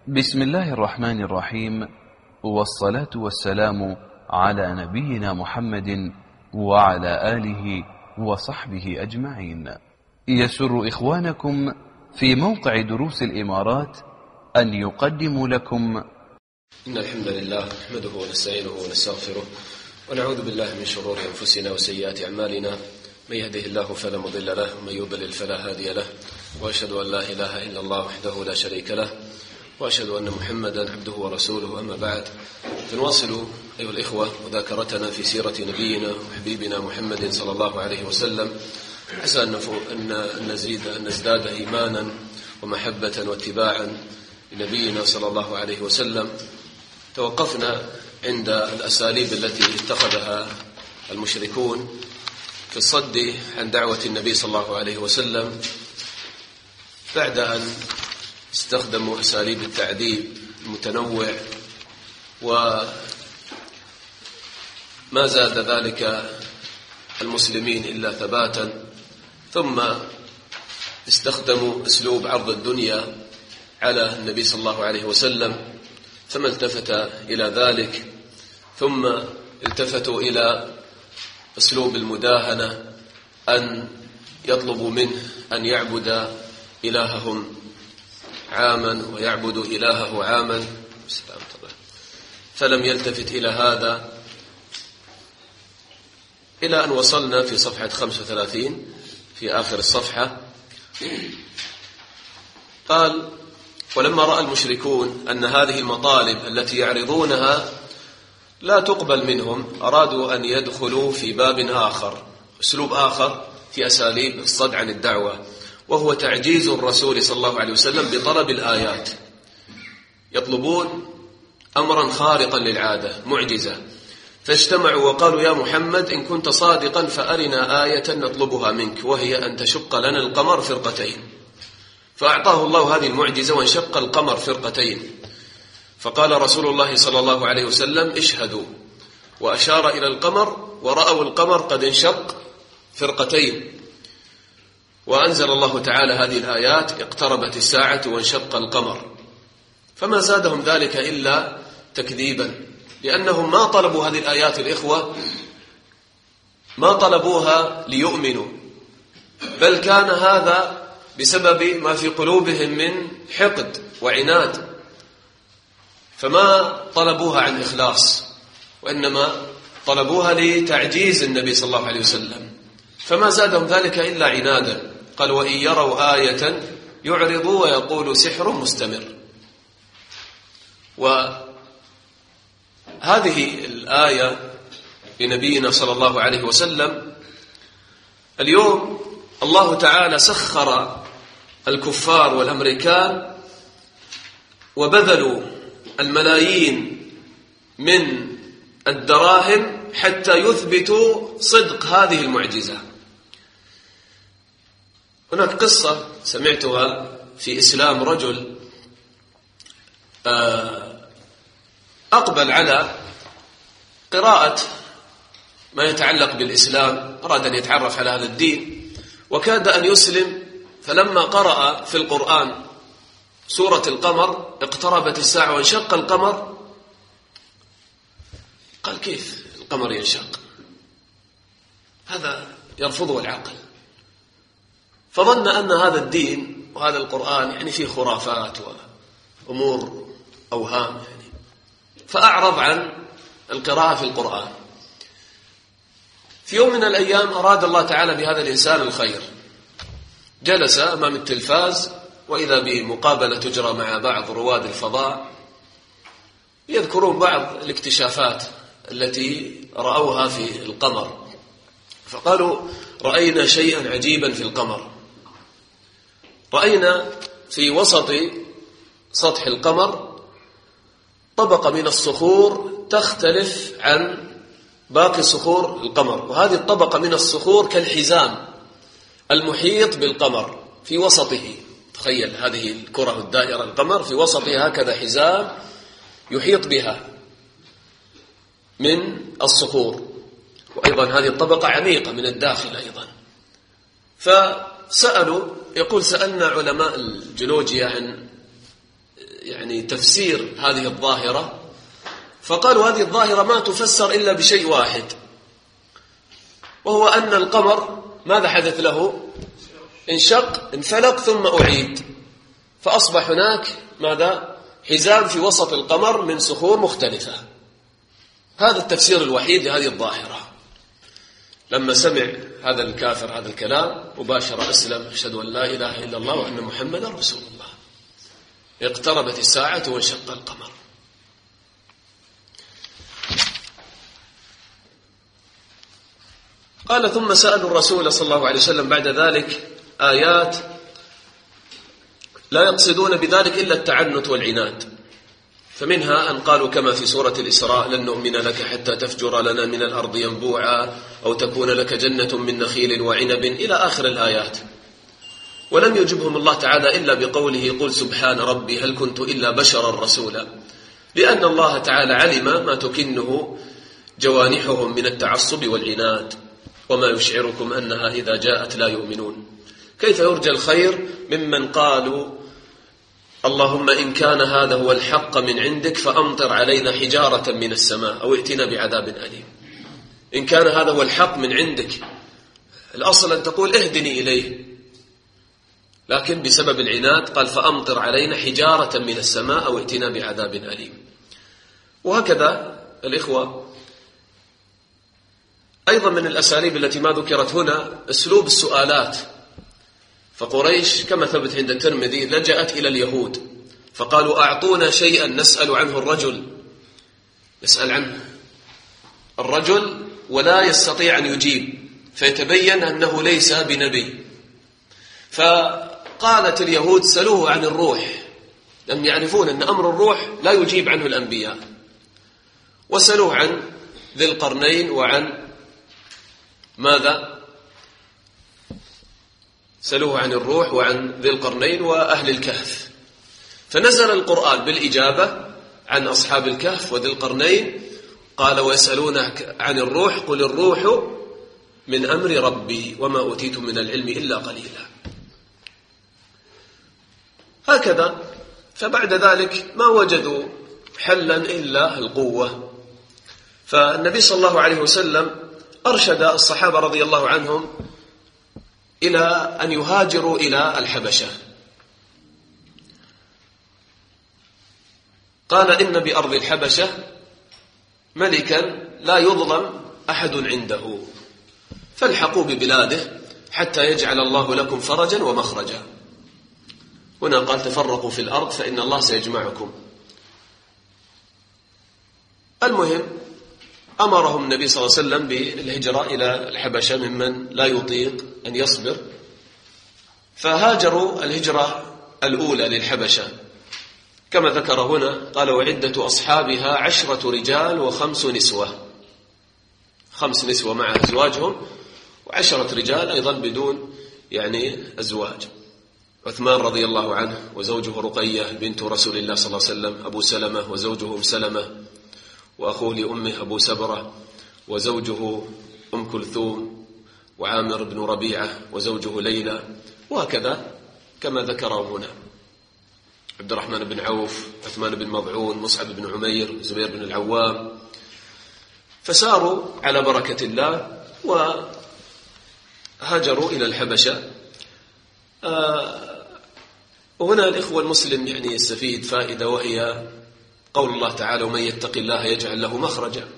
بسم الله الرحمن الرحيم، والصلاة والسلام على نبينا محمد وعلى آله وصحبه أجمعين. يسر إخوانكم في موقع دروس الإمارات أن يقدموا لكم إن الحمد لله نحمده ونستعينه ونستغفره ونعوذ بالله من شرور أنفسنا وسيئات أعمالنا، من يهده الله فلا مضل له ومن يضلل فلا هادي له، وأشهد أن لا إله إلا الله وحده لا شريك له، وأشهد أن محمدا عبده ورسوله. أما بعد، فنواصل أيها الإخوة مذاكرتنا في سيرة نبينا وحبيبنا محمد صلى الله عليه وسلم، عسى أن نزداد إيمانا ومحبة واتباعا لنبينا صلى الله عليه وسلم. توقفنا عند الأساليب التي اتخذها المشركون في الصد عن دعوة النبي صلى الله عليه وسلم بعد أن استخدموا أساليب التعذيب المتنوع، وما زاد ذلك المسلمين إلا ثباتا، ثم استخدموا أسلوب عرض الدنيا على النبي صلى الله عليه وسلم، فما التفت إلى ذلك، ثم التفتوا إلى أسلوب المداهنة، أن يطلبوا منه أن يعبد إلههم عاما ويعبد إلهه عاما، فلم يلتفت إلى هذا، إلى أن وصلنا في صفحة 35 في آخر الصفحة. قال: ولما رأى المشركون أن هذه المطالب التي يعرضونها لا تقبل منهم، أرادوا أن يدخلوا في باب آخر، أسلوب آخر في أساليب الصد عن الدعوة، وهو تعجيز الرسول صلى الله عليه وسلم بطلب الآيات. يطلبون أمرا خارقا للعادة، معجزة، فاجتمعوا وقالوا: يا محمد، إن كنت صادقا فأرنا آية نطلبها منك، وهي أن تشق لنا القمر فرقتين. فأعطاه الله هذه المعجزة وانشق القمر فرقتين، فقال رسول الله صلى الله عليه وسلم: اشهدوا، وأشار إلى القمر، ورأوا القمر قد انشق فرقتين. وأنزل الله تعالى هذه الآيات: اقتربت الساعة وانشق القمر. فما زادهم ذلك إلا تكذيبا، لأنهم ما طلبوا هذه الآيات الإخوة، ما طلبوها ليؤمنوا، بل كان هذا بسبب ما في قلوبهم من حقد وعناد، فما طلبوها عن إخلاص، وإنما طلبوها لتعجيز النبي صلى الله عليه وسلم، فما زادهم ذلك إلا عنادا. قال: وإن يروا آية يعرضوا ويقولوا سحر مستمر. وهذه الآية لنبينا صلى الله عليه وسلم، اليوم الله تعالى سخر الكفار والأمريكان وبذلوا الملايين من الدراهم حتى يثبتوا صدق هذه المعجزة. هناك قصة سمعتها في إسلام رجل أقبل على قراءة ما يتعلق بالإسلام، أراد أن يتعرف على هذا الدين، وكاد أن يسلم، فلما قرأ في القرآن سورة القمر: اقتربت الساعة وانشق القمر، قال: كيف القمر ينشق؟ هذا يرفضه العقل. فظن أن هذا الدين وهذا القرآن يعني فيه خرافات وأمور أوهام يعني، فأعرض عن القراءة في القرآن. في يوم من الأيام أراد الله تعالى بهذا الإنسان الخير، جلس أمام التلفاز، وإذا بمقابلة تجرى مع بعض رواد الفضاء يذكرون بعض الاكتشافات التي رأوها في القمر، فقالوا: رأينا شيئا عجيبا في القمر، رأينا في وسط سطح القمر طبقة من الصخور تختلف عن باقي صخور القمر، وهذه الطبقة من الصخور كالحزام المحيط بالقمر في وسطه. تخيل هذه الكرة الدائرة القمر في وسطها هكذا حزام يحيط بها من الصخور، وأيضا هذه الطبقة عميقة من الداخل أيضا. فسألوا، يقول: سألنا علماء الجيولوجيا عن يعني تفسير هذه الظاهرة، فقالوا هذه الظاهرة ما تفسر إلا بشيء واحد، وهو أن القمر ماذا حدث له؟ انشق، انفلق، ثم أعيد، فأصبح هناك ماذا؟ حزام في وسط القمر من صخور مختلفة. هذا التفسير الوحيد لهذه الظاهرة. لما سمع هذا الكافر هذا الكلام مباشرة أسلم، أشهد أن لا إله إلا الله وأن محمدا رسول الله. اقتربت الساعة وانشق القمر. قال ثم سألوا الرسول صلى الله عليه وسلم بعد ذلك آيات لا يقصدون بذلك إلا التعنت والعناد، فمنها أن قالوا كما في سورة الإسراء: لن نؤمن لك حتى تفجر لنا من الأرض ينبوعا أو تكون لك جنة من نخيل وعنب إلى آخر الآيات. ولم يجبهم الله تعالى إلا بقوله: قل سبحان ربي هل كنت إلا بشرا رسولا، لأن الله تعالى علم ما تكنه جوانحهم من التعصب والعناد، وما يشعركم أنها إذا جاءت لا يؤمنون. كيف يرجى الخير ممن قالوا: اللهم إن كان هذا هو الحق من عندك فأمطر علينا حجارة من السماء أو ائتنا بعذاب أليم. إن كان هذا هو الحق من عندك، الأصل أن تقول اهدني إليه، لكن بسبب العناد قال فأمطر علينا حجارة من السماء أو ائتنا بعذاب أليم. وهكذا الإخوة أيضا من الأساليب التي ما ذكرت هنا أسلوب السؤالات. فقريش كما ثبت عند الترمذي لجأت إلى اليهود فقالوا: أعطونا شيئا نسأل عنه الرجل، نسأل عنه الرجل ولا يستطيع أن يجيب، فيتبين أنه ليس بنبي. فقالت اليهود: سلوه عن الروح، لأنهم يعرفون أن أمر الروح لا يجيب عنه الأنبياء. وسلوه عن ذي القرنين وعن ماذا؟ سألوه عن الروح وعن ذي القرنين وأهل الكهف، فنزل القرآن بالإجابة عن أصحاب الكهف وذي القرنين. قال: ويسألونك عن الروح قل الروح من أمر ربي وما أوتيتم من العلم إلا قليلا. هكذا. فبعد ذلك ما وجدوا حلا إلا القوة، فالنبي صلى الله عليه وسلم أرشد الصحابة رضي الله عنهم إلى أن يهاجروا إلى الحبشة. قال: إن بأرض الحبشة ملكا لا يظلم أحد عنده، فالحقوا ببلاده حتى يجعل الله لكم فرجا ومخرجا. هنا قال: تفرقوا في الأرض فإن الله سيجمعكم. المهم أمرهم النبي صلى الله عليه وسلم بالهجرة إلى الحبشة ممن لا يطيق أن يصبر، فهاجروا الهجرة الأولى للحبشة كما ذكر هنا. قال: وعدة أصحابها 10 رجال و5 نسوة، 5 نسوة مع أزواجهم و10 رجال أيضا بدون أزواج. عثمان رضي الله عنه وزوجه رقية بنت رسول الله صلى الله عليه وسلم، أبو سلمة وزوجه أم سلمة، وأخوه لأمه أبو سبرة وزوجه أم كلثوم، وعامر بن ربيعة وزوجه ليلى، وهكذا كما ذكره هنا. عبد الرحمن بن عوف، عثمان بن مضعون، مصعب بن عمير، زبير بن العوام. فساروا على بركة الله وهاجروا إلى الحبشة. وهنا الإخوة المسلم يستفيد فائدة، وهي قول الله تعالى: ومن يتق الله يجعل له مخرجا.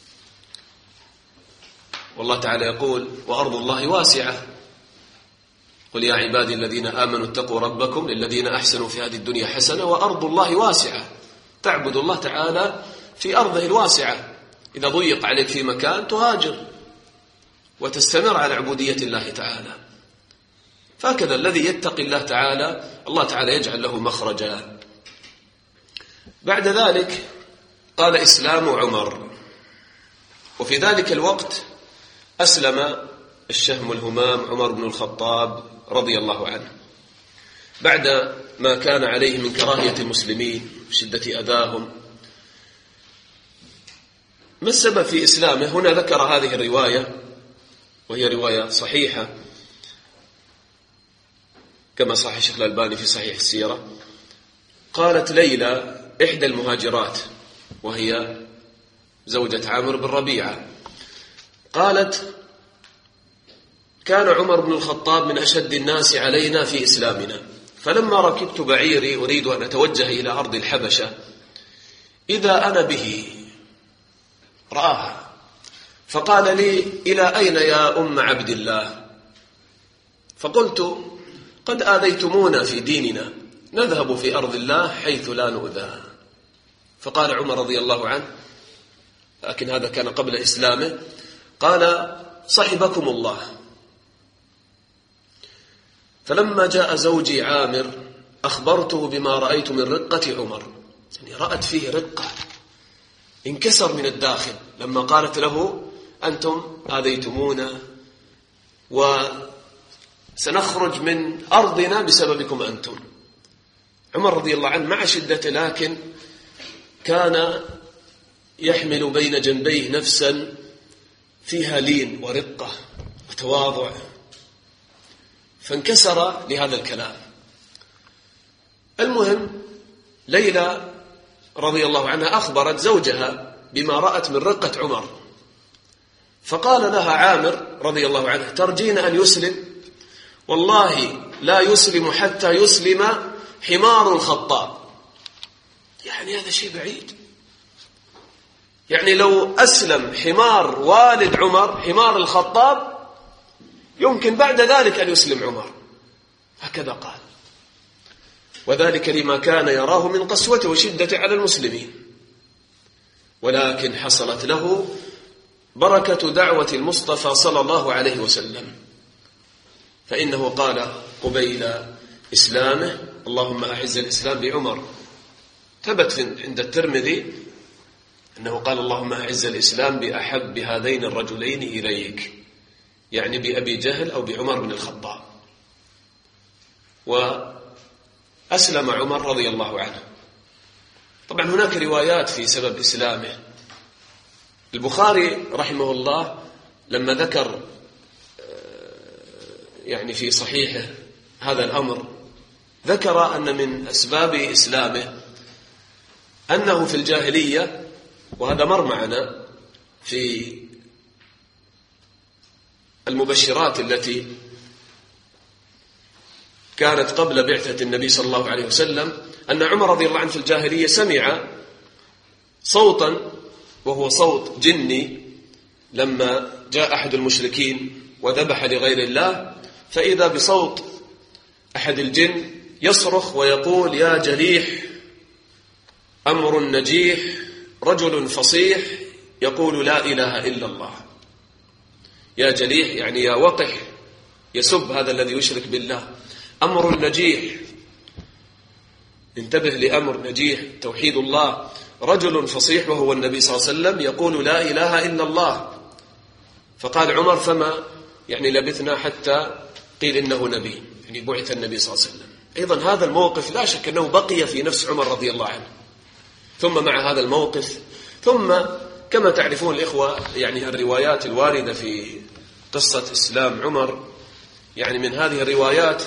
والله تعالى يقول: وأرض الله واسعة، قل يا عبادي الذين آمنوا اتقوا ربكم للذين أحسنوا في هذه الدنيا حسنة وأرض الله واسعة. تعبد الله تعالى في أرضه الواسعة، إذا ضيق عليك في مكان تهاجر وتستمر على عبودية الله تعالى. فهكذا الذي يتقي الله تعالى الله تعالى يجعل له مخرجا. بعد ذلك قال: إسلام عمر. وفي ذلك الوقت أسلم الشهم الهمام عمر بن الخطاب رضي الله عنه، بعد ما كان عليه من كراهية المسلمين وشدة أذاهم. ما السبب في إسلامه؟ هنا ذكر هذه الرواية، وهي رواية صحيحة كما صحيح الشيخ الألباني في صحيح السيرة. قالت ليلى إحدى المهاجرات وهي زوجة عامر بن ربيعة، قالت: كان عمر بن الخطاب من أشد الناس علينا في إسلامنا، فلما ركبت بعيري أريد أن أتوجه إلى أرض الحبشة إذا أنا به رآها، فقال لي: إلى أين يا أم عبد الله؟ فقلت: قد آذيتمونا في ديننا، نذهب في أرض الله حيث لا نؤذى. فقال عمر رضي الله عنه، لكن هذا كان قبل إسلامه، قال: صحبكم الله. فلما جاء زوجي عامر أخبرته بما رأيت من رقة عمر، يعني رأت فيه رقة، انكسر من الداخل لما قالت له: أنتم آذيتمونا وسنخرج من أرضنا بسببكم أنتم. عمر رضي الله عنه مع شدته لكن كان يحمل بين جنبيه نفسا فيها لين ورقة وتواضع، فانكسر لهذا الكلام. المهم ليلى رضي الله عنها أخبرت زوجها بما رأت من رقة عمر، فقال لها عامر رضي الله عنه: ترجين أن يسلم؟ والله لا يسلم حتى يسلم حمار الخطاب. يعني هذا شيء بعيد، يعني لو أسلم حمار والد عمر، حمار الخطاب، يمكن بعد ذلك أن يسلم عمر. هكذا قال، وذلك لما كان يراه من قسوته وشدته على المسلمين. ولكن حصلت له بركة دعوة المصطفى صلى الله عليه وسلم، فإنه قال قبيل إسلامه: اللهم أعز الإسلام بعمر. ثبت عند الترمذي أنه قال: اللهم أعز الإسلام بأحب هذين الرجلين إليك، يعني بأبي جهل أو بعمر بن الخطاب. وأسلم عمر رضي الله عنه. طبعا هناك روايات في سبب إسلامه. البخاري رحمه الله لما ذكر يعني في صحيحه هذا الأمر، ذكر أن من أسباب إسلامه أنه في الجاهلية، وهذا مر معنا في المبشرات التي كانت قبل بعثة النبي صلى الله عليه وسلم، أن عمر رضي الله عنه في الجاهلية سمع صوتا وهو صوت جني لما جاء أحد المشركين وذبح لغير الله، فإذا بصوت أحد الجن يصرخ ويقول: يا جليح، أمر نجيح، رجل فصيح يقول لا إله إلا الله. يا جليح يعني يا وقح، يسب هذا الذي يشرك بالله. أمر نجيح، انتبه لأمر نجيح توحيد الله. رجل فصيح وهو النبي صلى الله عليه وسلم يقول لا إله إلا الله. فقال عمر: فما يعني لبثنا حتى قيل إنه نبي، يعني بعث النبي صلى الله عليه وسلم. أيضا هذا الموقف لا شك أنه بقي في نفس عمر رضي الله عنه. ثم مع هذا الموقف، ثم كما تعرفون الإخوة يعني الروايات الواردة في قصة إسلام عمر، يعني من هذه الروايات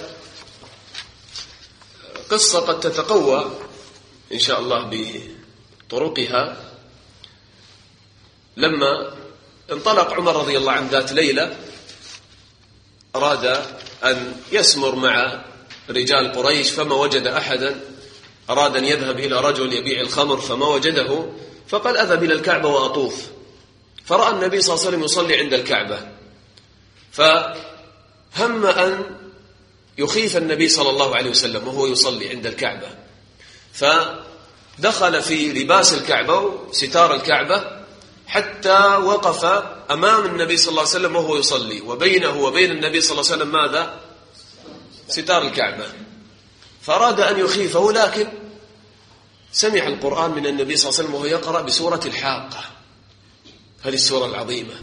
قصة قد تتقوى إن شاء الله بطرقها. لما انطلق عمر رضي الله عنه ذات ليلة أراد أن يسمر مع رجال قريش، فما وجد أحدا. أراد أن يذهب إلى رجل يبيع الخمر فما وجده، فقال: أذهب إلى الكعبة وأطوف. فرأى النبي صلى الله عليه وسلم يصلي عند الكعبة، فهم أن يخيف النبي صلى الله عليه وسلم وهو يصلي عند الكعبة، فدخل في لباس الكعبة وستار الكعبة حتى وقف أمام النبي صلى الله عليه وسلم وهو يصلي، وبينه وبين النبي صلى الله عليه وسلم ماذا؟ ستار الكعبة. فأراد أن يخيفه، لكن سمع القرآن من النبي صلى الله عليه وسلم وهو يقرأ بسورة الحاقة، هذه السورة العظيمة.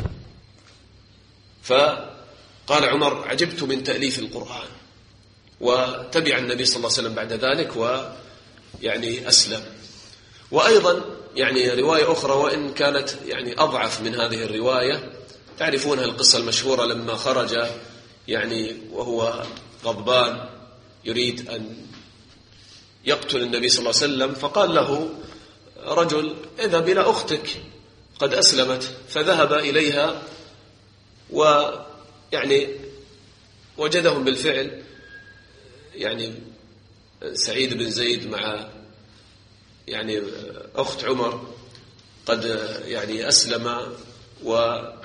فقال عمر: عجبت من تأليف القرآن. وتبع النبي صلى الله عليه وسلم بعد ذلك ويعني أسلم. وأيضا يعني رواية أخرى وإن كانت يعني أضعف من هذه الرواية، تعرفونها القصة المشهورة لما خرج يعني وهو غضبان يريد أن يقتل النبي صلى الله عليه وسلم، فقال له رجل: اذهب إلى أختك قد أسلمت. فذهب إليها ويعني وجدهم بالفعل يعني سعيد بن زيد مع يعني أخت عمر قد يعني أسلم. ولما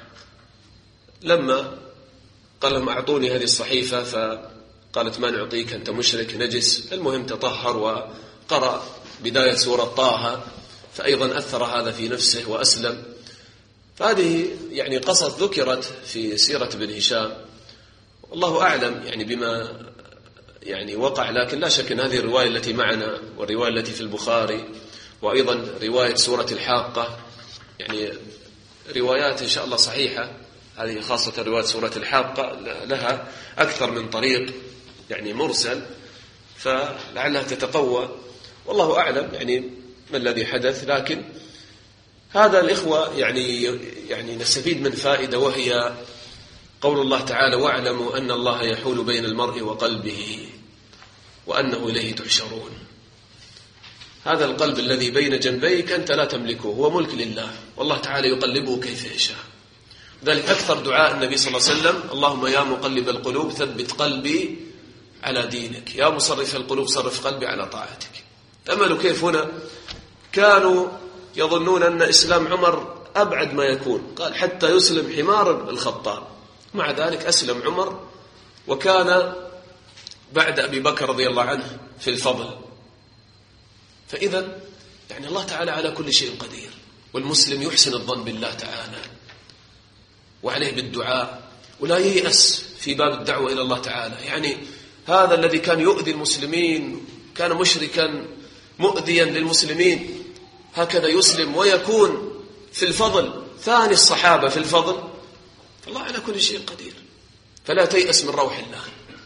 قال لهم: أعطوني هذه الصحيفة، فقالت: ما نعطيك، أنت مشرك نجس. المهم تطهر وقرأ بداية سورة طه، فأيضا أثر هذا في نفسه وأسلم. فهذه يعني قصص ذكرت في سيرة ابن هشام، والله أعلم يعني بما يعني وقع، لكن لا شك أن هذه الرواية التي معنا والرواية التي في البخاري وأيضا رواية سورة الحاقة يعني روايات إن شاء الله صحيحة. هذه خاصة رواية سورة الحاقة لها أكثر من طريق يعني مرسل، فلعلها تتقوى، والله أعلم يعني ما الذي حدث. لكن هذا الإخوة يعني نستفيد من فائدة، وهي قول الله تعالى: واعلموا أن الله يحول بين المرء وقلبه وأنه إليه تحشرون. هذا القلب الذي بين جنبيك أنت لا تملكه، هو ملك لله، والله تعالى يقلبه كيف يشاء. ذلك أكثر دعاء النبي صلى الله عليه وسلم: اللهم يا مقلب القلوب ثبت قلبي على دينك، يا مصرف القلوب صرف قلبي على طاعتك. تأملوا كيف هنا كانوا يظنون أن إسلام عمر أبعد ما يكون، قال: حتى يسلم حمار الخطاب. مع ذلك أسلم عمر، وكان بعد أبي بكر رضي الله عنه في الفضل. فإذا يعني الله تعالى على كل شيء قدير، والمسلم يحسن الظن بالله تعالى وعليه بالدعاء، ولا ييأس في باب الدعوة إلى الله تعالى. يعني هذا الذي كان يؤذي المسلمين، كان مشركا مؤذيا للمسلمين، هكذا يسلم ويكون في الفضل ثاني الصحابة في الفضل. الله على كل شيء قدير، فلا تيأس من روح الله.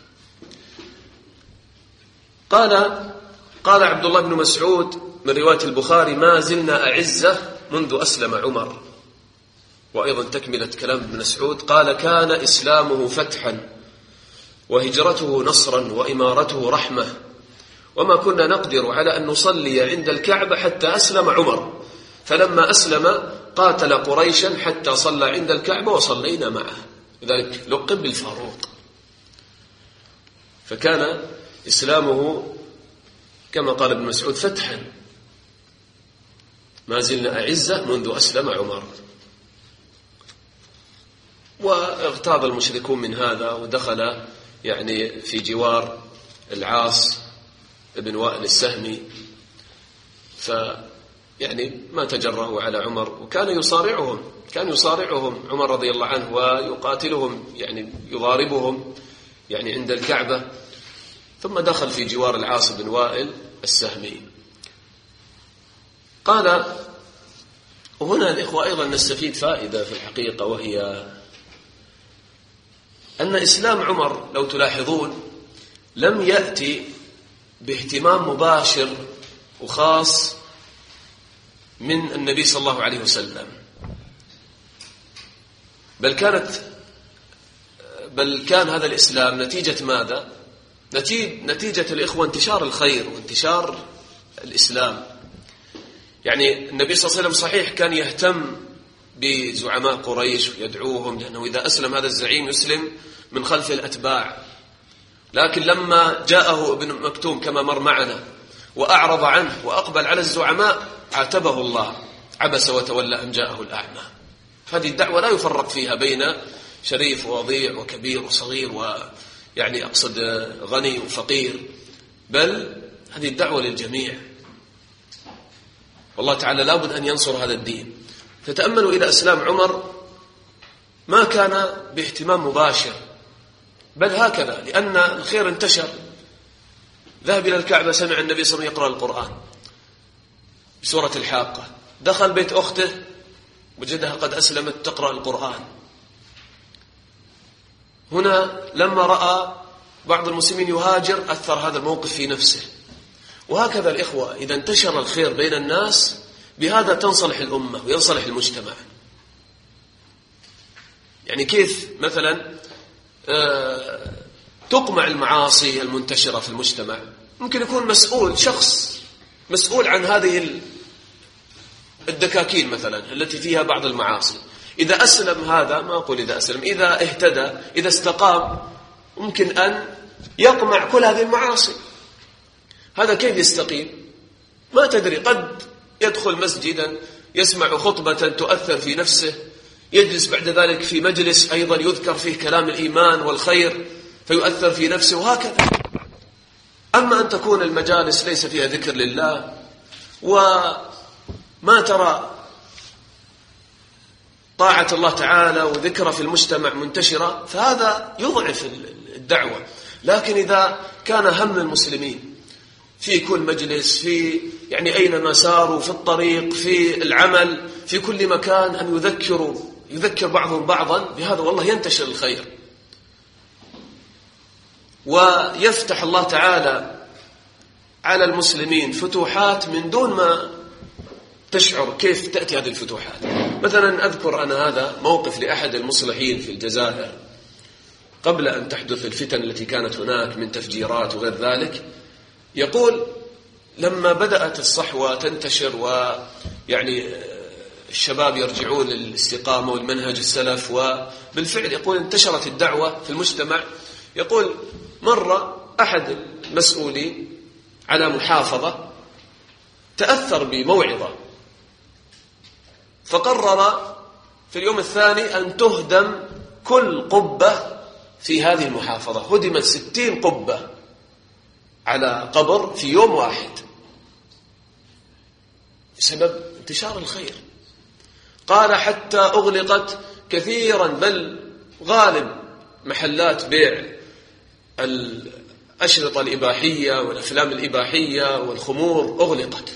قال عبد الله بن مسعود من رواية البخاري: ما زلنا أعزة منذ أسلم عمر. وأيضا تكملة كلام ابن مسعود قال: كان إسلامه فتحا وهجرته نصرا وإمارته رحمة، وما كنا نقدر على أن نصلي عند الكعبة حتى أسلم عمر، فلما أسلم قاتل قريشا حتى صلى عند الكعبة وصلينا معه. لذلك لقب بالفاروق. فكان إسلامه كما قال ابن مسعود فتحا، ما زلنا أعزة منذ أسلم عمر. واغتاظ المشركون من هذا، ودخل يعني في جوار العاص ابن وائل السهمي، فيعني ما تجرأوا على عمر، وكان يصارعهم عمر رضي الله عنه، ويقاتلهم يعني يضاربهم يعني عند الكعبة. ثم دخل في جوار العاص بن وائل السهمي. قال: وهنا الإخوة أيضا نستفيد فائدة في الحقيقة، وهي أن إسلام عمر لو تلاحظون لم يأتي باهتمام مباشر وخاص من النبي صلى الله عليه وسلم، بل كان هذا الإسلام نتيجة ماذا؟ نتيجة الإخوة انتشار الخير وانتشار الإسلام. يعني النبي صلى الله عليه وسلم صحيح كان يهتم بزعماء قريش ويدعوهم، لأنه إذا أسلم هذا الزعيم يسلم من خلف الأتباع، لكن لما جاءه ابن مكتوم كما مر معنا وأعرض عنه وأقبل على الزعماء عاتبه الله: عبس وتولى أن جاءه الأعمى. هذه الدعوة لا يفرق فيها بين شريف ووضيع وكبير وصغير، ويعني أقصد غني وفقير، بل هذه الدعوة للجميع، والله تعالى لابد أن ينصر هذا الدين. فتأملوا إلى إسلام عمر ما كان باهتمام مباشر، بل هكذا، لأن الخير انتشر. ذهب إلى الكعبة، سمع النبي صلى الله عليه وسلم يقرأ القرآن بسورة الحاقة، دخل بيت أخته وجدها قد أسلمت تقرأ القرآن. هنا لما رأى بعض المسلمين يهاجر أثر هذا الموقف في نفسه. وهكذا الإخوة إذا انتشر الخير بين الناس بهذا تنصلح الأمة وينصلح المجتمع. يعني كيف مثلا تقمع المعاصي المنتشرة في المجتمع، ممكن يكون مسؤول، شخص مسؤول عن هذه الدكاكين مثلا التي فيها بعض المعاصي. إذا أسلم هذا، ما أقول إذا أسلم، إذا اهتدى، إذا استقام، ممكن أن يقمع كل هذه المعاصي. هذا كيف يستقيم؟ ما تدري، قد يدخل مسجدا يسمع خطبة تؤثر في نفسه، يجلس بعد ذلك في مجلس أيضا يذكر فيه كلام الإيمان والخير فيؤثر في نفسه، وهكذا. أما أن تكون المجالس ليس فيها ذكر لله وما ترى طاعة الله تعالى وذكره في المجتمع منتشرة، فهذا يضعف الدعوة. لكن إذا كان هم المسلمين في كل مجلس، في يعني أينما ساروا، في الطريق، في العمل، في كل مكان، أن يذكر بعضهم بعضا بهذا، والله ينتشر الخير ويفتح الله تعالى على المسلمين فتوحات من دون ما تشعر كيف تأتي هذه الفتوحات. مثلا أذكر أنا هذا موقف لأحد المصلحين في الجزائر قبل أن تحدث الفتن التي كانت هناك من تفجيرات وغير ذلك. يقول لما بدأت الصحوة تنتشر ويعني الشباب يرجعون للاستقامة والمنهج السلف، وبالفعل يقول انتشرت الدعوة في المجتمع. يقول مرة أحد المسؤولين على محافظة تأثر بموعظة، فقرر في اليوم الثاني أن تهدم كل قبة في هذه المحافظة. هدمت 60 قبة على قبر في يوم واحد بسبب انتشار الخير. قال حتى أغلقت كثيرا، بل غالب محلات بيع الأشرطة الإباحية والأفلام الإباحية والخمور أغلقت.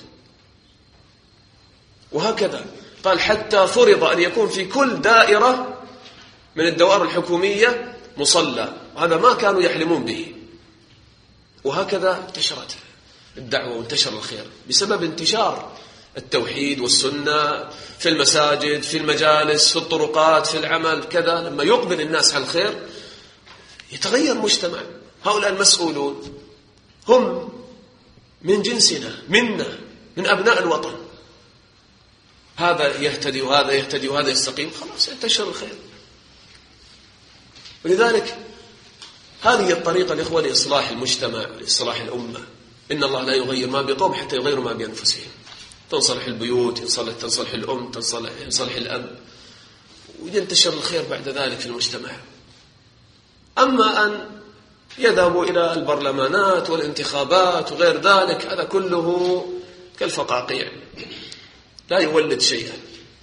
وهكذا قال حتى فرض أن يكون في كل دائرة من الدوائر الحكومية مصلى، وهذا ما كانوا يحلمون به. وهكذا انتشرت الدعوة وانتشر الخير بسبب انتشار التوحيد والسنة في المساجد، في المجالس، في الطرقات، في العمل، كذا. لما يقبل الناس على الخير يتغير المجتمع. هؤلاء المسؤولون هم من جنسنا، منا، من أبناء الوطن. هذا يهتدي وهذا يهتدي وهذا يستقيم، خلاص ينتشر الخير. ولذلك هذه الطريقة الإخوة لإصلاح المجتمع، لإصلاح الأمة. إن الله لا يغير ما بقوم حتى يغيروا ما بأنفسهم. تنصلح البيوت، تنصلح الأم، تنصلح الأب، وينتشر الخير بعد ذلك في المجتمع. أما أن يذهبوا إلى البرلمانات والانتخابات وغير ذلك، هذا كله كالفقاقيع لا يولد شيئا.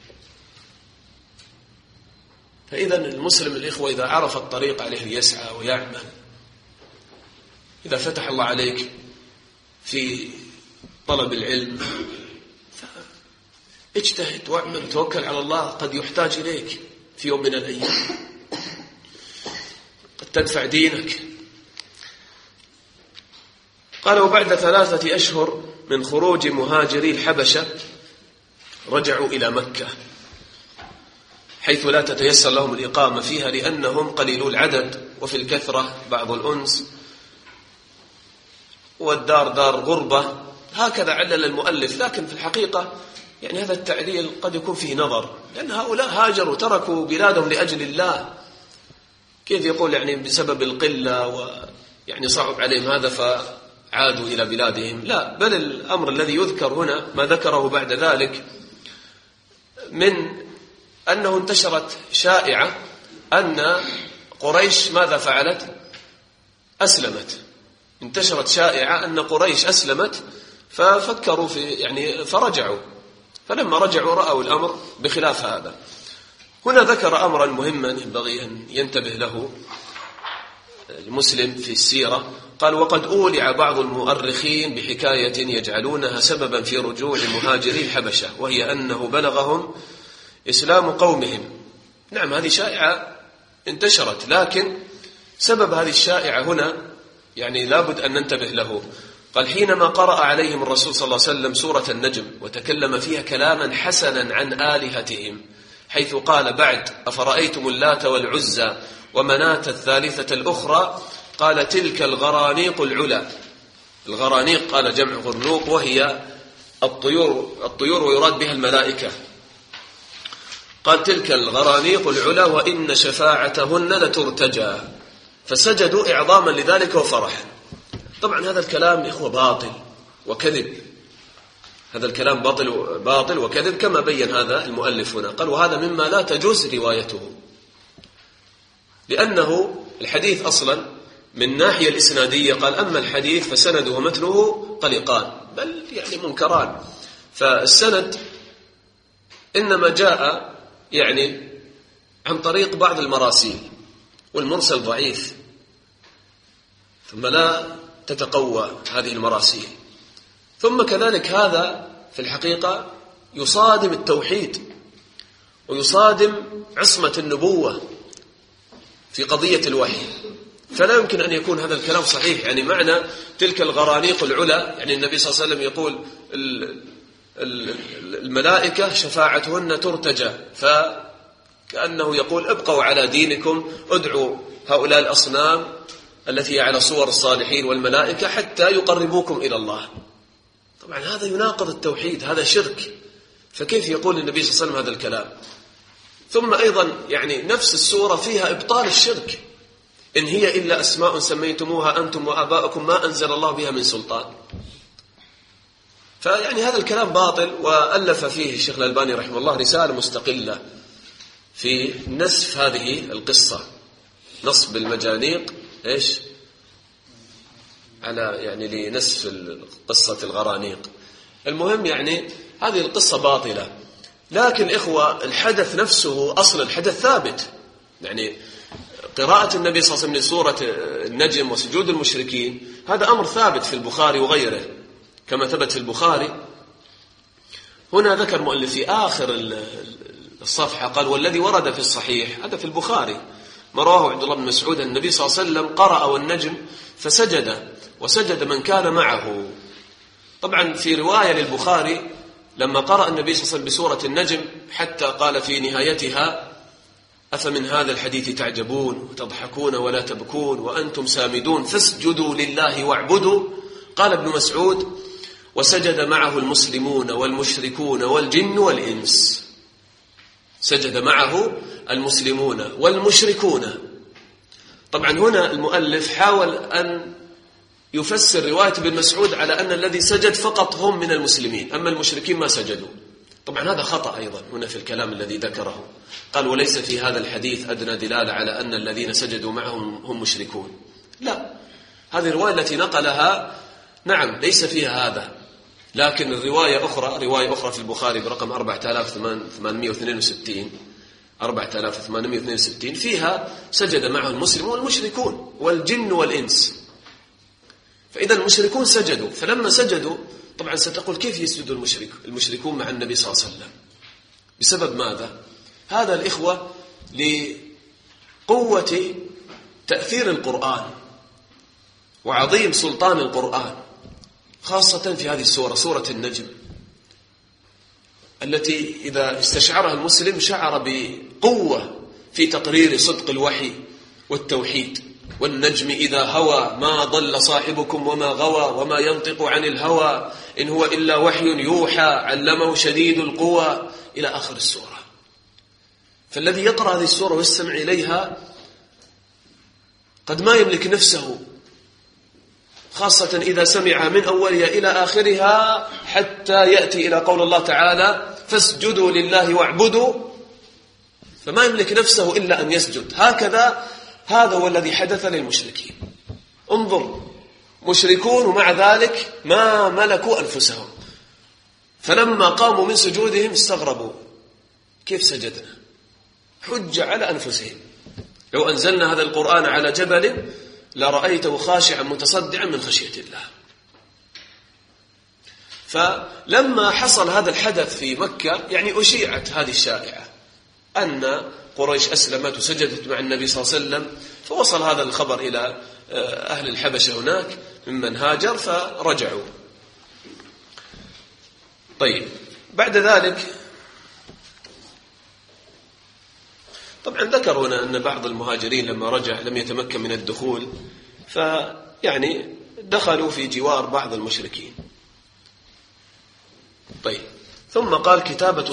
فإذا المسلم الإخوة إذا عرف الطريق عليه يسعى ويعمل. إذا فتح الله عليك في طلب العلم اجتهد واعمل وتوكل على الله، قد يحتاج إليك في يوم من الأيام، قد تدفع دينك. قال وبعد 3 أشهر من خروج مهاجري الحبشة رجعوا إلى مكة، حيث لا تتيسر لهم الإقامة فيها لأنهم قليلو العدد وفي الكثرة بعض الأنس، والدار دار غربة. هكذا علل المؤلف، لكن في الحقيقة يعني هذا التعليل قد يكون فيه نظر، لأن هؤلاء هاجروا تركوا بلادهم لأجل الله. كيف يقول يعني بسبب القلة ويعني صعب عليهم هذا فعادوا إلى بلادهم؟ لا، بل الأمر الذي يذكر هنا ما ذكره بعد ذلك من أنه انتشرت شائعة أن قريش ماذا فعلت؟ أسلمت. انتشرت شائعة أن قريش أسلمت، ففكروا في يعني فرجعوا، فلما رجعوا رأوا الأمر بخلاف هذا. هنا ذكر أمرا مهما ينبغي أن ينتبه له المسلم في السيرة. قال وقد أولع بعض المؤرخين بحكاية يجعلونها سببا في رجوع مهاجري الحبشة، وهي أنه بلغهم إسلام قومهم. نعم، هذه شائعة انتشرت، لكن سبب هذه الشائعة هنا يعني لابد أن ننتبه له. قال حينما قرأ عليهم الرسول صلى الله عليه وسلم سورة النجم وتكلم فيها كلاما حسنا عن آلهتهم، حيث قال بعد أفرأيتم اللات والعزى ومناة الثالثة الأخرى، قال تلك الغرانيق العلا. الغرانيق قال جمع غرنوق، وهي الطيور ويراد بها الملائكة. قال تلك الغرانيق العلا وإن شفاعتهن لترتجى، فسجدوا إعظاما لذلك وفرحا. طبعا هذا الكلام إخوة باطل وكذب، هذا الكلام باطل وكذب كما بين هذا المؤلف هنا. قال وهذا مما لا تجوز روايته، لأنه الحديث أصلا من ناحية الإسنادية قال أما الحديث فسنده ومتنه قلقان، بل يعني منكران. فالسند إنما جاء يعني عن طريق بعض المراسيل، والمرسل ضعيف، ثم لا تتقوى هذه المراسيل. ثم كذلك هذا في الحقيقة يصادم التوحيد ويصادم عصمة النبوة في قضية الوحي، فلا يمكن أن يكون هذا الكلام صحيح. يعني معنى تلك الغرانيق العلا، يعني النبي صلى الله عليه وسلم يقول الملائكة شفاعتهن ترتجى، فكأنه يقول ابقوا على دينكم، ادعوا هؤلاء الأصنام التي على صور الصالحين والملائكة حتى يقربوكم إلى الله. طبعا هذا يناقض التوحيد، هذا شرك، فكيف يقول النبي صلى الله عليه وسلم هذا الكلام؟ ثم أيضا يعني نفس السورة فيها إبطال الشرك، إن هي إلا أسماء سميتموها أنتم وآباؤكم ما أنزل الله بها من سلطان. فيعني هذا الكلام باطل، وألف فيه الشيخ الألباني رحمه الله رسالة مستقلة في نسف هذه القصة، نصب المجانيق إيش على يعني لنسف قصة الغرانيق. المهم يعني هذه القصة باطلة، لكن إخوة الحدث نفسه أصل الحدث ثابت. يعني قراءة النبي صلى الله عليه وسلم لسورة النجم وسجود المشركين هذا أمر ثابت في البخاري وغيره، كما ثبت في البخاري. هنا ذكر مؤلف في آخر الصفحة قال والذي ورد في الصحيح، هذا في البخاري، ما رواه عبد الله بن مسعود النبي صلى الله عليه وسلم قرأ والنجم فسجد وسجد من كان معه. طبعا في رواية للبخاري لما قرأ النبي صلى الله عليه وسلم بسورة النجم حتى قال في نهايتها أفمن هذا الحديث تعجبون وتضحكون ولا تبكون وأنتم سامدون فاسجدوا لله واعبدوا، قال ابن مسعود وسجد معه المسلمون والمشركون والجن والإنس. سجد معه المسلمون والمشركون. طبعا هنا المؤلف حاول أن يفسر رواية ابن مسعود على أن الذي سجد فقط هم من المسلمين، أما المشركين ما سجدوا. طبعا هذا خطأ أيضا هنا في الكلام الذي ذكره، قال وليس في هذا الحديث أدنى دلالة على أن الذين سجدوا معهم هم مشركون. لا، هذه الرواية التي نقلها نعم ليس فيها هذا، لكن الرواية أخرى في البخاري برقم 4862 فيها سجد معه المسلمون والمشركون والجن والإنس. فإذا المشركون سجدوا، فلما سجدوا طبعا ستقول كيف يسجد المشركون مع النبي صلى الله عليه وسلم؟ بسبب ماذا؟ هذا الإخوة لقوة تأثير القرآن وعظيم سلطان القرآن، خاصة في هذه السورة، سورة النجم، التي إذا استشعرها المسلم شعر بقوة في تقرير صدق الوحي والتوحيد. والنجم إذا هوى ما ضل صاحبكم وما غوى وما ينطق عن الهوى إن هو إلا وحي يوحى علمه شديد القوى إلى آخر السورة. فالذي يقرأ هذه السورة ويستمع إليها قد ما يملك نفسه، خاصة إذا سمع من أولها إلى آخرها حتى يأتي إلى قول الله تعالى فاسجدوا لله واعبدوا، فما يملك نفسه إلا أن يسجد. هذا هو الذي حدث للمشركين. انظر، مشركون ومع ذلك ما ملكوا أنفسهم، فلما قاموا من سجودهم استغربوا كيف سجدنا، حج على أنفسهم. لو أنزلنا هذا القرآن على جبل لرأيته خاشعا متصدعا من خشية الله. فلما حصل هذا الحدث في مكة يعني أشيعت هذه الشائعة أن قريش أسلمت وسجدت مع النبي صلى الله عليه وسلم، فوصل هذا الخبر إلى أهل الحبشة هناك ممن هاجر فرجعوا. طيب بعد ذلك طبعا ذكر هنا أن بعض المهاجرين لما رجع لم يتمكن من الدخول، فيعني دخلوا في جوار بعض المشركين. طيب، ثم قال كتابة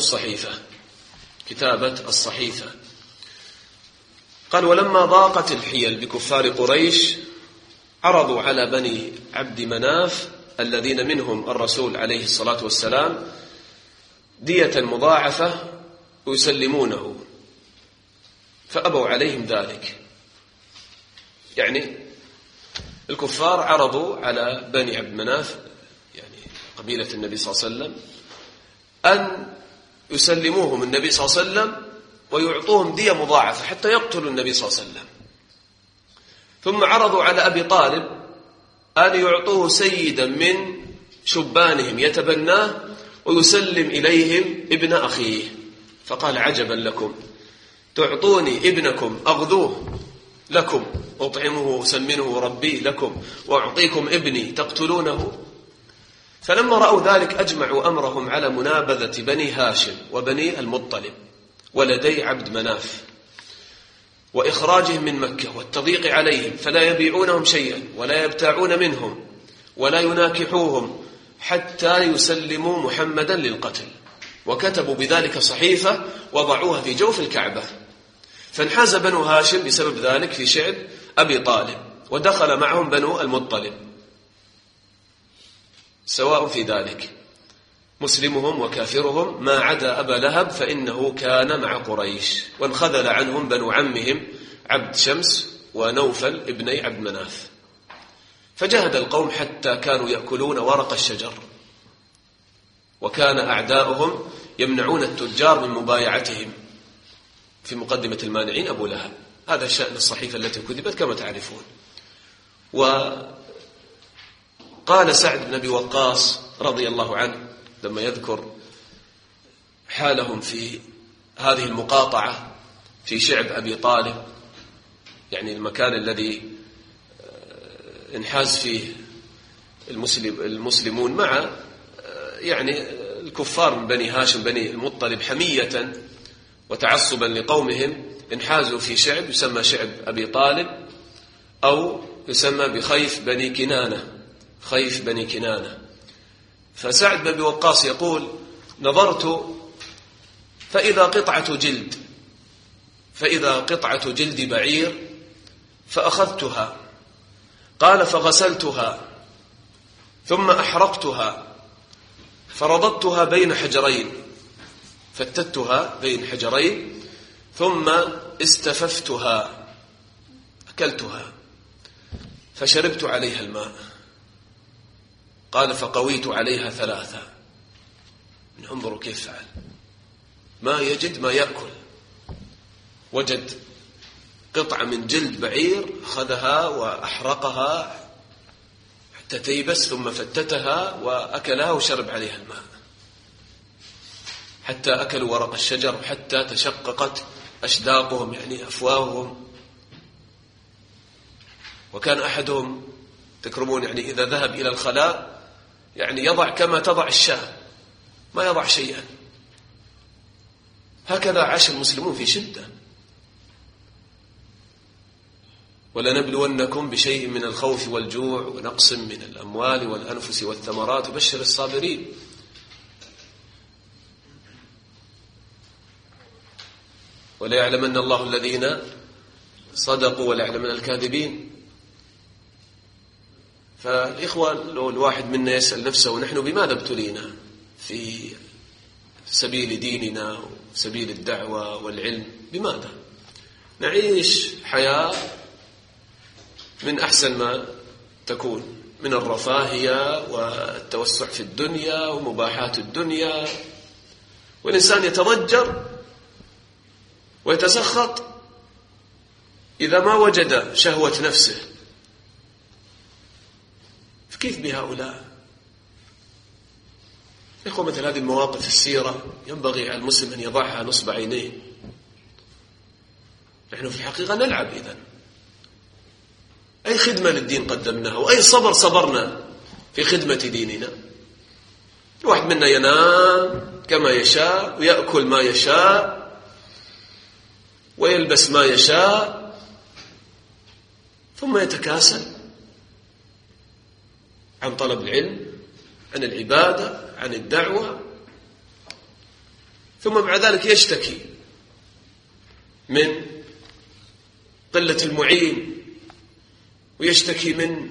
الصحيفة. قال ولما ضاقت الحيل بكفار قريش عرضوا على بني عبد مناف الذين منهم الرسول عليه الصلاة والسلام دية مضاعفة ويسلمونه، فأبوا عليهم ذلك. يعني الكفار عرضوا على بني عبد مناف، يعني قبيلة النبي صلى الله عليه وسلم، أن يسلموهم النبي صلى الله عليه وسلم ويعطوهم دية مضاعفة حتى يقتلوا النبي صلى الله عليه وسلم. ثم عرضوا على أبي طالب أن يعطوه سيدا من شبانهم يتبناه ويسلم إليهم ابن أخيه، فقال عجبا لكم، تعطوني ابنكم أغذوه لكم، أطعمه وأسمنه وربيه لكم، وأعطيكم ابني تقتلونه؟ فلما رأوا ذلك أجمعوا أمرهم على منابذة بني هاشم وبني المطلب ولدي عبد مناف وإخراجهم من مكة والتضييق عليهم، فلا يبيعونهم شيئا ولا يبتاعون منهم ولا يناكحوهم حتى يسلموا محمدا للقتل. وكتبوا بذلك صحيفة وضعوها في جوف الكعبة، فانحاز بنو هاشم بسبب ذلك في شعب أبي طالب، ودخل معهم بنو المطلب، سواء في ذلك مسلمهم وكافرهم، ما عدا أبا لهب فإنه كان مع قريش، وانخذل عنهم بنو عمهم عبد شمس ونوفل ابني عبد مناف. فجاهد القوم حتى كانوا يأكلون ورق الشجر، وكان أعداؤهم يمنعون التجار من مبايعتهم، في مقدمة المانعين أبو لهب. هذا شأن الصحيفة التي كذبت كما تعرفون. وقال سعد بن أبي وقاص رضي الله عنه لما يذكر حالهم في هذه المقاطعة في شعب أبي طالب، يعني المكان الذي انحاز فيه المسلمون مع يعني الكفار من بني هاشم بني المطلب حمية وتعصبا لقومهم، انحازوا في شعب يسمى شعب أبي طالب أو يسمى بخيف بني كنانة. فسعد بن أبي وقاص يقول نظرت فإذا قطعة جلد بعير فأخذتها، قال فغسلتها ثم أحرقتها فرضتها بين حجرين، فتتها بين حجرين ثم استففتها أكلتها فشربت عليها الماء، قال فقويت عليها 3. انظروا كيف فعل، ما يجد ما يأكل، وجد قطعة من جلد بعير أخذها وأحرقها حتى تيبس ثم فتتها وأكلها وشرب عليها الماء، حتى أكلوا ورق الشجر حتى تشققت أشداقهم يعني أفواههم. وكان أحدهم تكرمون يعني إذا ذهب إلى الخلاء يعني يضع كما تضع الشاة، ما يضع شيئا. هكذا عاش المسلمون في شدة. ولنبلونكم بشيء من الخوف والجوع ونقص من الأموال والأنفس والثمرات وبشر الصابرين. وليعلمن الله الذين صدقوا وليعلمن الكاذبين. فالإخوة لو الواحد منا يسأل نفسه ونحن بماذا ابتلينا في سبيل ديننا وسبيل الدعوة والعلم؟ بماذا نعيش حياة من أحسن ما تكون من الرفاهية والتوسع في الدنيا ومباحات الدنيا، والإنسان يتضجر ويتسخط إذا ما وجد شهوة نفسه. فكيف بهؤلاء؟ إخوة، مثل هذه المواقف السيرة ينبغي على المسلم أن يضعها نصب عينيه. نحن في الحقيقة نلعب إذن. أي خدمة للدين قدمناها وأي صبر صبرنا في خدمة ديننا. الواحد منا ينام كما يشاء ويأكل ما يشاء ويلبس ما يشاء ثم يتكاسل عن طلب العلم، عن العبادة، عن الدعوة، ثم بعد ذلك يشتكي من قلة المعين، ويشتكي من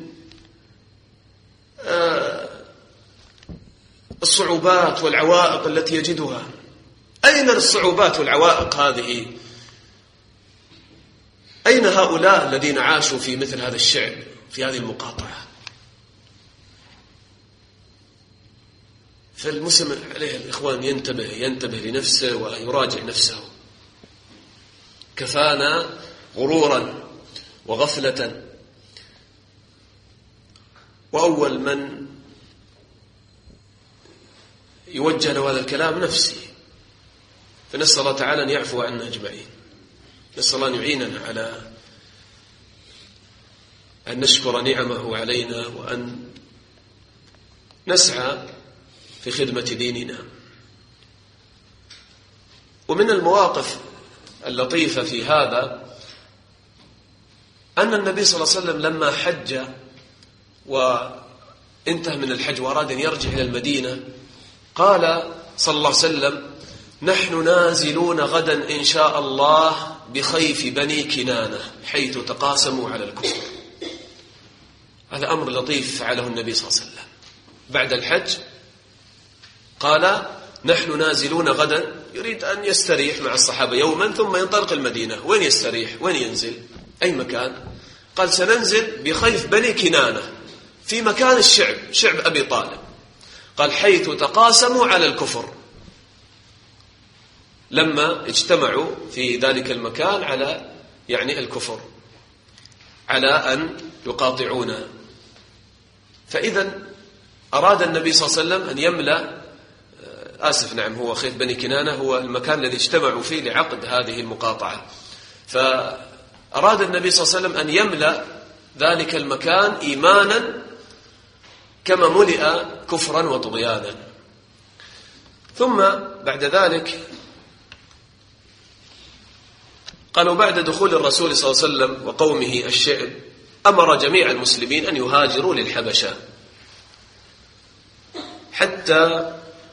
الصعوبات والعوائق التي يجدها. أين الصعوبات والعوائق هذه؟ أين هؤلاء الذين عاشوا في مثل هذا الشعب، في هذه المقاطعة؟ فالمسلم عليه الإخوان ينتبه لنفسه ويراجع نفسه. كفانا غرورا وغفلة، وأول من يوجه له هذا الكلام نفسي. فنسأل الله تعالى أن يعفو عنا أجمعين، نسأل الله أن يعيننا على أن نشكر نعمه علينا، وأن نسعى في خدمة ديننا. ومن المواقف اللطيفة في هذا أن النبي صلى الله عليه وسلم لما حج وانتهى من الحج وأراد أن يرجع إلى المدينة، قال صلى الله عليه وسلم: نحن نازلون غدا إن شاء الله بخيف بني كنانة حيث تقاسموا على الكفر. هذا أمر لطيف فعله النبي صلى الله عليه وسلم بعد الحج. قال: نحن نازلون غدا، يريد أن يستريح مع الصحابة يوما ثم ينطلق المدينة. وين يستريح؟ وين ينزل؟ أي مكان؟ قال: سننزل بخيف بني كنانة، في مكان الشعب، شعب أبي طالب. قال: حيث تقاسموا على الكفر، لما اجتمعوا في ذلك المكان على الكفر، على أن يقاطعونا. فإذا أراد النبي صلى الله عليه وسلم أن يملأ هو خيف بني كنانة هو المكان الذي اجتمعوا فيه لعقد هذه المقاطعة. فأراد النبي صلى الله عليه وسلم أن يملأ ذلك المكان إيمانا كما ملئ كفرا وطغيانا. ثم بعد ذلك قالوا: بعد دخول الرسول صلى الله عليه وسلم وقومه الشعب، أمر جميع المسلمين أن يهاجروا للحبشة حتى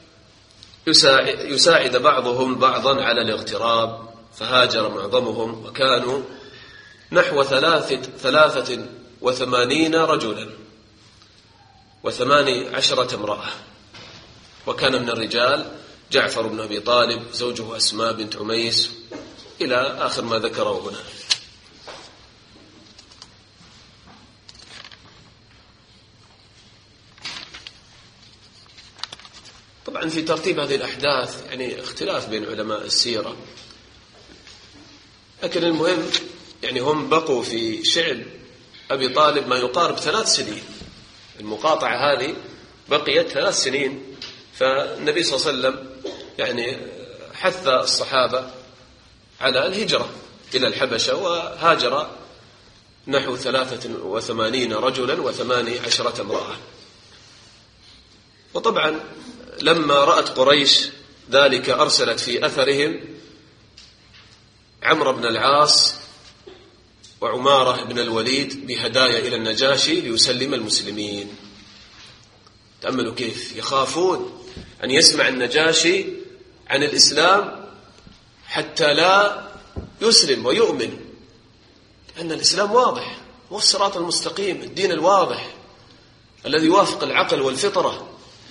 يساعد بعضهم بعضا على الاغتراب. فهاجر معظمهم، وكانوا نحو 83 رجلا و18 امرأة. وكان من الرجال جعفر بن أبي طالب، زوجه أسماء بنت عميس، إلى آخر ما ذكره هنا. طبعا في ترتيب هذه الأحداث اختلاف بين علماء السيرة، لكن المهم هم بقوا في شعب أبي طالب ما يقارب 3 سنين. المقاطعة هذه بقيت 3 سنين. فالنبي صلى الله عليه وسلم حث الصحابة على الهجرة إلى الحبشة، وهاجر نحو 83 رجلا و18 امرأة. وطبعا لما رأت قريش ذلك أرسلت في أثرهم عمرو بن العاص وعمارة بن الوليد بهدايا إلى النجاشي ليسلم المسلمين. تأملوا كيف يخافون أن يسمع النجاشي عن الإسلام حتى لا يسلم ويؤمن، لأن الإسلام واضح، هو الصراط المستقيم، الدين الواضح الذي يوافق العقل والفطرة.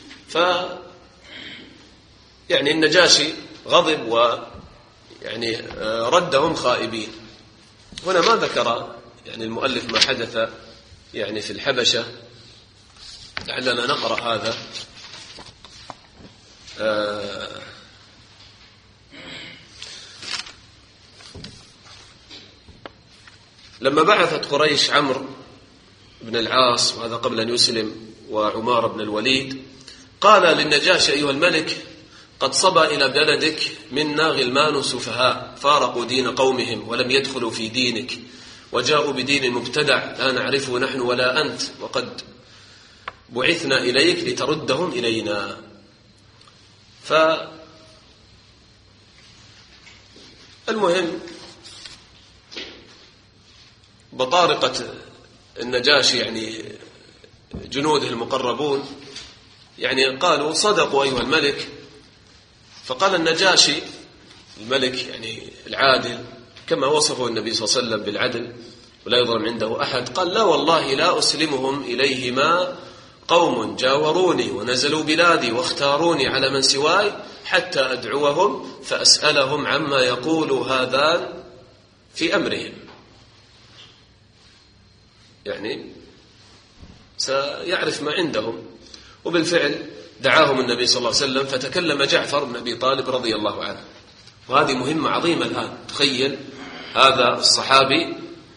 النجاشي غضب ردهم خائبين. هنا ما ذكر المؤلف ما حدث في الحبشة، لعلنا نقرأ هذا. لما بعثت قريش عمرو بن العاص، وهذا قبل أن يسلم، وعمار بن الوليد، قال للنجاشي: أيها الملك، قد صبا إلى بلدك منا غلمان سفهاء فارقوا دين قومهم ولم يدخلوا في دينك، وجاءوا بدين مبتدع لا نعرفه نحن ولا أنت، وقد بعثنا إليك لتردهم إلينا. فالمهم بطارقة النجاشي جنوده المقربون يعني قالوا صدقوا أيها الملك. فقال النجاشي الملك يعني العادل كما وصفه النبي صلى الله عليه وسلم بالعدل ولا يظلم عنده أحد، قال لا والله لا أسلمهم إليهما قوم جاوروني ونزلوا بلادي واختاروني على من سواي حتى أدعوهم فأسألهم عما يقول هذان في أمرهم، يعني سيعرف ما عندهم. وبالفعل دعاهم النبي صلى الله عليه وسلم فتكلم جعفر بن أبي طالب رضي الله عنه. وهذه مهمة عظيمة الآن. تخيل هذا الصحابي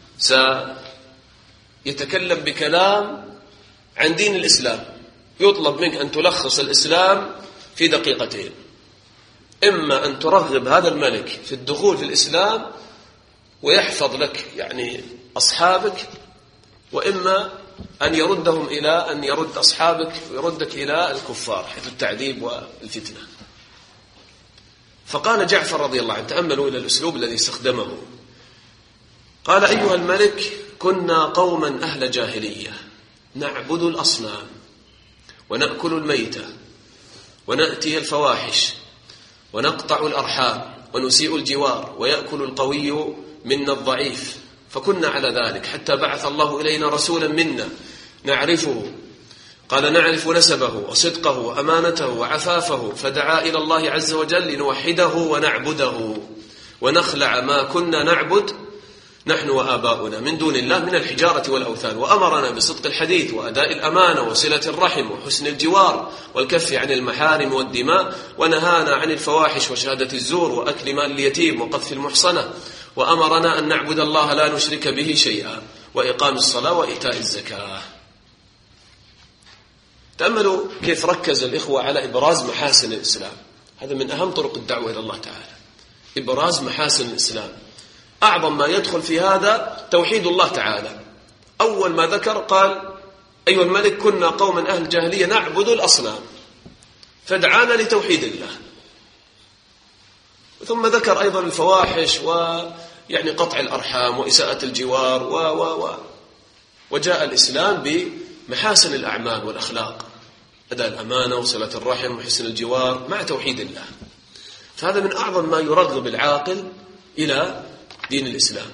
سيتكلم بكلام عن دين الإسلام، يطلب منك أن تلخص الإسلام في دقيقتين، إما أن ترغب هذا الملك في الدخول في الإسلام ويحفظ لك يعني أصحابك، وإما أن يردهم إلى أن يرد أصحابك ويردك إلى الكفار حيث التعذيب والفتنة. فقال جعفر رضي الله عنه، تأملوا إلى الأسلوب الذي استخدمه، قال أيها الملك كنا قوما أهل جاهلية نعبد الأصنام ونأكل الميتة ونأتي الفواحش ونقطع الأرحام ونسيء الجوار ويأكل القوي منا الضعيف، فكنا على ذلك حتى بعث الله إلينا رسولا منا نعرفه، قال نعرف نسبه وصدقه وأمانته وعفافه، فدعا إلى الله عز وجل لنوحده ونعبده ونخلع ما كنا نعبد نحن وآباؤنا من دون الله من الحجارة والأوثان، وأمرنا بصدق الحديث وأداء الأمانة وصلة الرحم وحسن الجوار والكف عن المحارم والدماء، ونهانا عن الفواحش وشهادة الزور وأكل مال اليتيم وقذف المحصنة، وأمرنا أن نعبد الله لا نشرك به شيئا وإقام الصلاة وإيتاء الزكاة. تأملوا كيف ركز الإخوة على إبراز محاسن الإسلام. هذا من أهم طرق الدعوة إلى الله تعالى، إبراز محاسن الإسلام. أعظم ما يدخل في هذا توحيد الله تعالى. أول ما ذكر قال أيها الملك كنا قوما أهل جاهلية نعبد الأصنام، فدعانا لتوحيد الله. ثم ذكر أيضا الفواحش ويعني قطع الأرحام وإساءة الجوار وجاء الإسلام بمحاسن الأعمال والأخلاق، أداء الأمانة وصلة الرحم وحسن الجوار مع توحيد الله. فهذا من أعظم ما يرغب العاقل إلى دين الإسلام.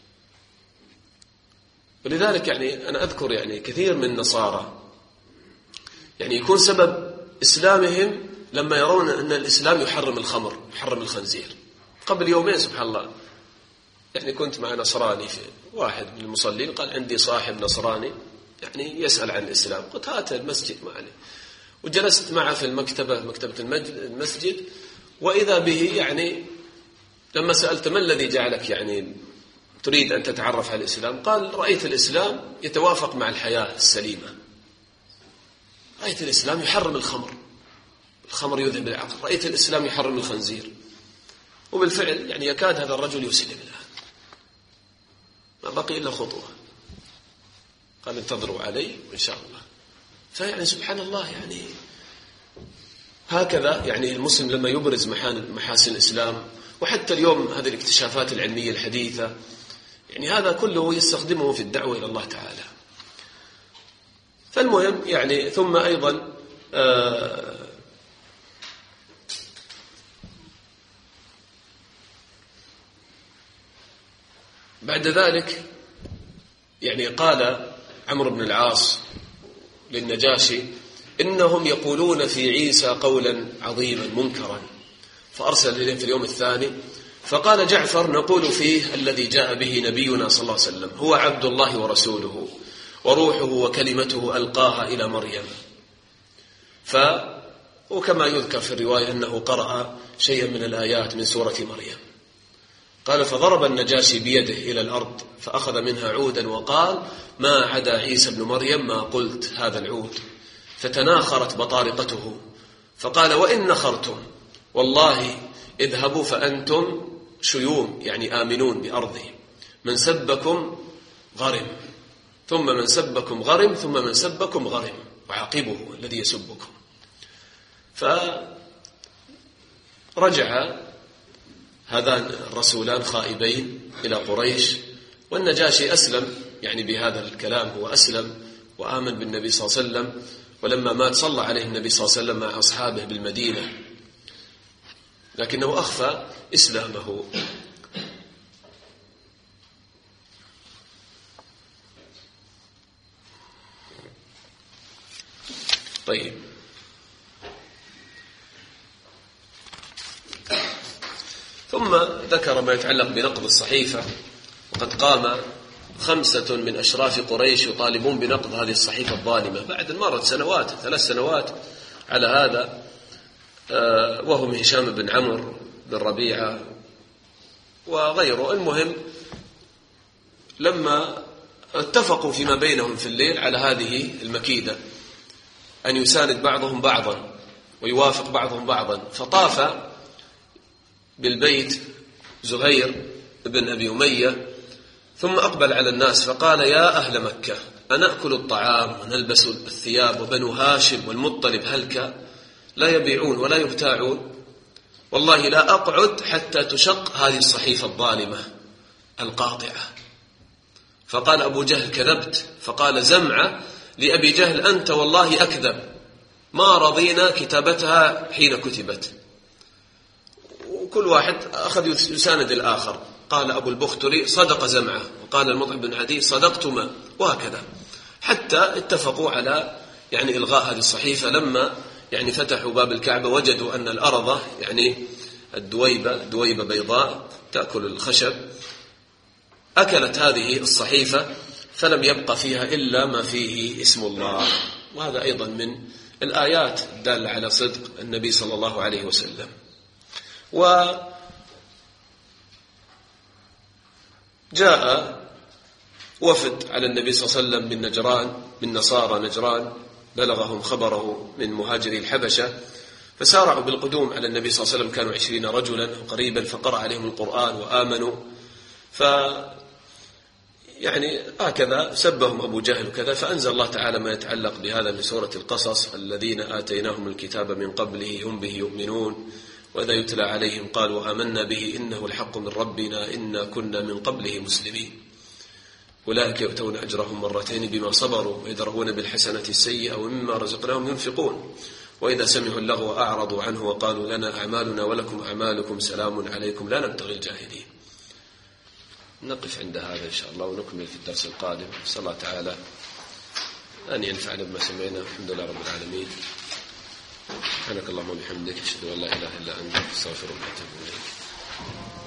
ولذلك يعني أنا أذكر يعني كثير من النصارى يعني يكون سبب إسلامهم لما يرون أن الإسلام يحرم الخمر يحرم الخنزير. قبل يومين سبحان الله يعني كنت مع نصراني في واحد من المصلين، قال عندي صاحب نصراني يعني يسأل عن الإسلام، قلت هات المسجد ما عليه، وجلست معه في مكتبة المسجد، وإذا به يعني لما سألت ما الذي جعلك يعني تريد أن تتعرف على الإسلام، قال رأيت الإسلام يتوافق مع الحياة السليمة، رأيت الإسلام يحرم الخمر يذهب العقل، رأيت الإسلام يحرم الخنزير. وبالفعل يعني يكاد هذا الرجل يسلم الآن، ما بقي إلا خطوة، قال انتظروا علي وإن شاء الله. فيعني سبحان الله يعني هكذا يعني المسلم لما يبرز محاسن الإسلام. وحتى اليوم هذه الاكتشافات العلمية الحديثة يعني هذا كله يستخدمه في الدعوة إلى الله تعالى. فالمهم يعني ثم أيضا بعد ذلك يعني قال عمرو بن العاص للنجاشي إنهم يقولون في عيسى قولا عظيما منكرا، فأرسل إليه في اليوم الثاني فقال جعفر نقول فيه الذي جاء به نبينا صلى الله عليه وسلم هو عبد الله ورسوله وروحه وكلمته ألقاها إلى مريم. وكما يذكر في الرواية أنه قرأ شيئا من الآيات من سورة مريم. قال فضرب النجاشي بيده إلى الأرض فأخذ منها عودا وقال ما عدا عيسى بن مريم ما قلت هذا العود، فتناخرت بطارقته فقال وإن نخرتم والله اذهبوا فأنتم شيوم يعني آمنون بأرضي، من سبكم غرم ثم من سبكم غرم ثم من سبكم غرم وعاقبه الذي يسبكم. فرجع هذان الرسولان خائبين إلى قريش، والنجاشي أسلم يعني بهذا الكلام هو أسلم وآمن بالنبي صلى الله عليه وسلم، ولما مات صلى عليه النبي صلى الله عليه وسلم مع أصحابه بالمدينة، لكنه أخفى إسلامه. طيب، ثم ذكر ما يتعلق بنقض الصحيفة، وقد قام 5 من أشراف قريش يطالبون بنقض هذه الصحيفة الظالمة بعد أن مرت 3 سنوات على هذا، وهم هشام بن عمرو بن ربيعة وغيره. المهم لما اتفقوا فيما بينهم في الليل على هذه المكيدة أن يساند بعضهم بعضا ويوافق بعضهم بعضا، فطاف بالبيت زهير بن أبي أمية ثم أقبل على الناس فقال: يا أهل مكة، أنأكل الطعام ونلبس الثياب، وبنو هاشم والمطلب هلك لا يبيعون ولا يبتاعون، والله لا أقعد حتى تشق هذه الصحيفة الظالمة القاطعة. فقال أبو جهل: كذبت. فقال زمعة لأبي جهل: أنت والله أكذب، ما رضينا كتابتها حين كتبت. وكل واحد أخذ يساند الآخر. قال أبو البختري: صدق زمعة، وقال المطعم بن عدي: صدقتما، وهكذا حتى اتفقوا على إلغاء هذه الصحيفة. لما فتحوا باب الكعبة وجدوا أن الأرض الدويبة بيضاء تأكل الخشب أكلت هذه الصحيفة، فلم يبق فيها إلا ما فيه اسم الله. وهذا أيضا من الآيات الدالة على صدق النبي صلى الله عليه وسلم. وجاء وفد على النبي صلى الله عليه وسلم من نصارى نجران، بلغهم خبره من مهاجري الحبشة، فسارعوا بالقدوم على النبي صلى الله عليه وسلم، كانوا 20 رجلا قريبا، فقرأ عليهم القرآن وآمنوا. هكذا سبهم أبو جهل وكذا، فأنزل الله تعالى ما يتعلق بهذا من سورة القصص: الذين آتيناهم الكتاب من قبله هم به يؤمنون، وإذا يتلى عليهم قالوا آمنا به إنه الحق من ربنا إنا كنا من قبله مسلمين، أولئك يؤتون أجرهم مرتين بما صبروا ويدرؤون بالحسنة السيئة ومما رزقناهم ينفقون، وإذا سمعوا اللغو أعرضوا عنه وقالوا لنا أعمالنا ولكم أعمالكم سلام عليكم لا نبتغي الجاهلين. نقف عند هذا إن شاء الله ونكمل في الدرس القادم. نسأل الله تعالى أن ينفعنا بما سمعنا. الحمد لله رب العالمين. سبحانك اللهم وبحمدك، أشهد أن لا إله إلا أنت، أستغفرك وأتوب إليك.